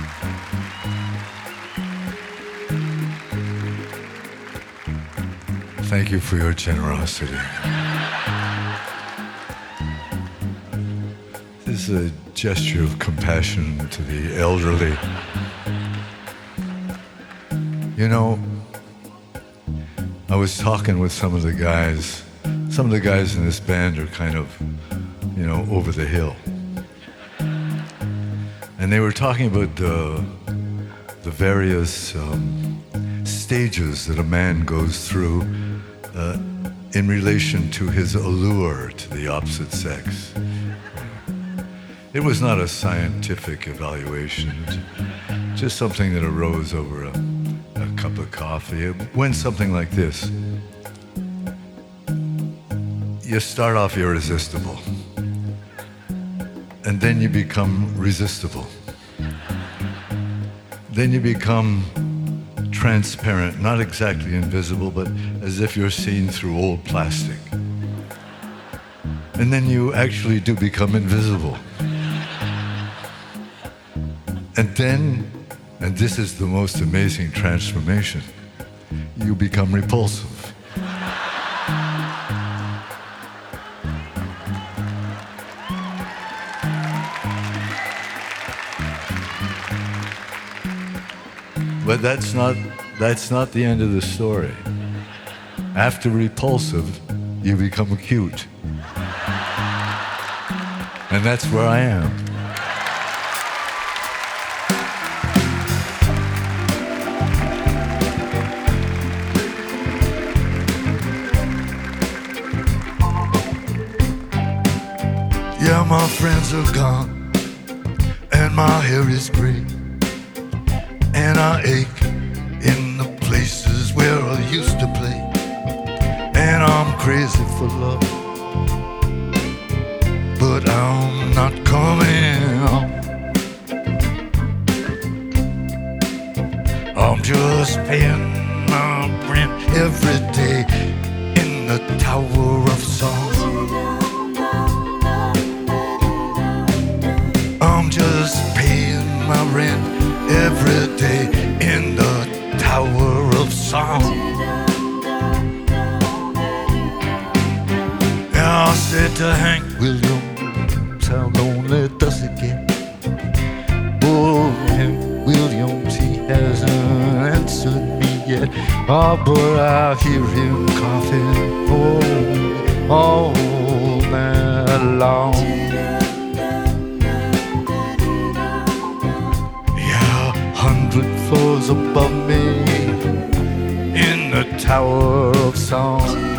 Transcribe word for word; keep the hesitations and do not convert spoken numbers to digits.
Thank you for your generosity. This is a gesture of compassion to the elderly. You know, I was talking with some of the guys. Some of the guys in this band are kind of, you know, over the hill. And they were talking about the, the various um, stages that a man goes through uh, in relation to his allure to the opposite sex. It was not a scientific evaluation, just something that arose over a, a cup of coffee. It went something like this. You start off irresistible, and then you become resistible. Then you become transparent, not exactly invisible, but as if you're seen through old plastic. And then you actually do become invisible. And then, and this is the most amazing transformation, you become repulsive. But that's not, that's not the end of the story. After repulsive, you become cute. And that's where I am. Yeah, my friends are gone, and my hair is gray. And I ache in the places where I used to play. And I'm crazy for love, but I'm not coming home. I'm just paying my rent every day in the Tower of Song. I'm just paying my rent every day in the Tower of Song. Yeah, I said to Hank Williams, how lonely does it get? Oh, Hank Williams, he hasn't answered me yet. Oh, but I hear him coughing oh, all night long. Hundred floors above me in the Tower of Song.